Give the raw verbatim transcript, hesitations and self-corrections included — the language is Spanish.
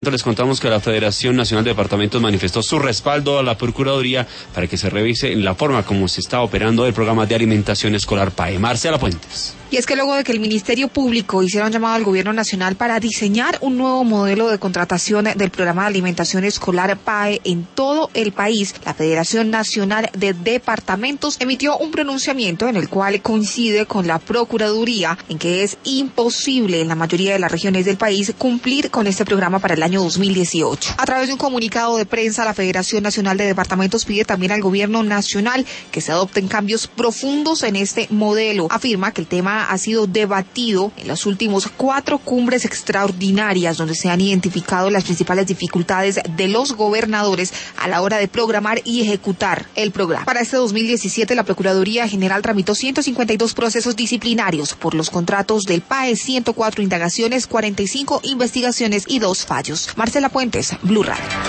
Les contamos que la Federación Nacional de Departamentos manifestó su respaldo a la Procuraduría para que se revise en la forma como se está operando el programa de alimentación escolar P A E. Marcela Puentes. Y es que luego de que el Ministerio Público hiciera un llamado al Gobierno Nacional para diseñar un nuevo modelo de contratación del programa de alimentación escolar P A E en todo el país, la Federación Nacional de Departamentos emitió un pronunciamiento en el cual coincide con la Procuraduría en que es imposible en la mayoría de las regiones del país cumplir con este programa para el año dos mil dieciocho. A través de un comunicado de prensa, la Federación Nacional de Departamentos pide también al Gobierno Nacional que se adopten cambios profundos en este modelo. Afirma que el tema ha sido debatido en los últimos cuatro cumbres extraordinarias donde se han identificado las principales dificultades de los gobernadores a la hora de programar y ejecutar el programa. Para este dos mil diecisiete, la Procuraduría General tramitó ciento cincuenta y dos procesos disciplinarios por los contratos del P A E, ciento cuatro indagaciones, cuarenta y cinco investigaciones y dos fallos. Marcela Puentes, Blue Radio.